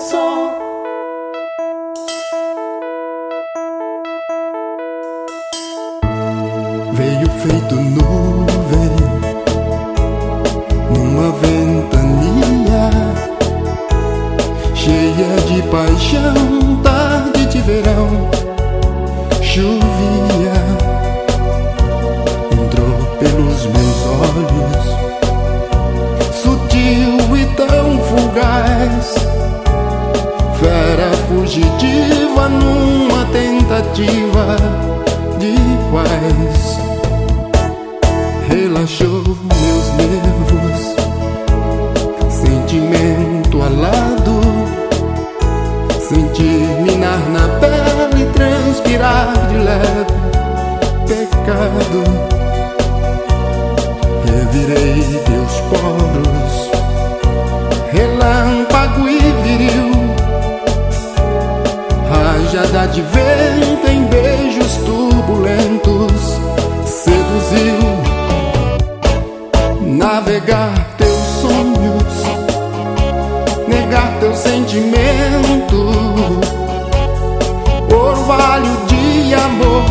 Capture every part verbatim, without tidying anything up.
sol. Veio feito nuvem numa ventania, cheia de paixão, tarde de verão. Chovia, entrou pelos meus olhos, sutil e tão fugaz, fera fugitiva numa tentativa de iguais. Relaxou meus nervos, sentimento alado, senti minar na pele, transpirar de leve pecado. Revirei teus poros, relâmpago e viril, rajada de vento em beijos turbulentos, seduziu. Navegar teus sonhos, negar teu sentimento, orvalho de amor,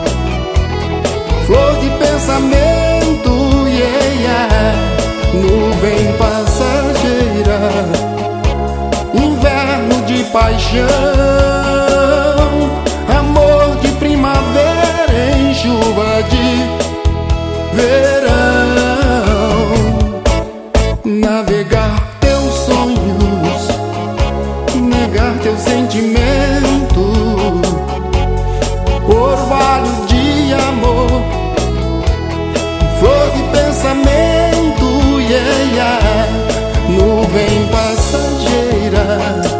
flor de pensamento, yeah, yeah. Nuvem passageira, inverno de paixão, amor de primavera em chuva de verão. Navegar teus sonhos, negar teu sentimento, orvalho de amor, flor de pensamento, yeah, yeah. Nuvem passageira,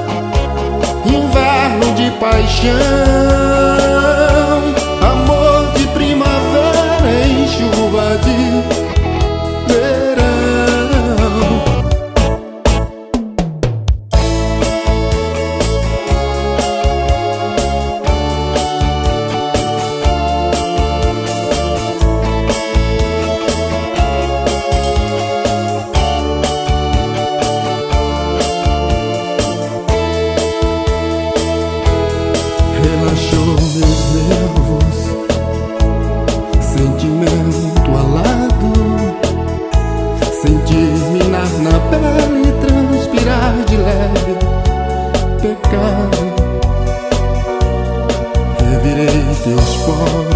inverno de paixão, amor de primavera em chuva de verão. Relaxou meus nervos, sentimento alado, senti minar na pele, transpirar de leve pecado. Revirei teus poros,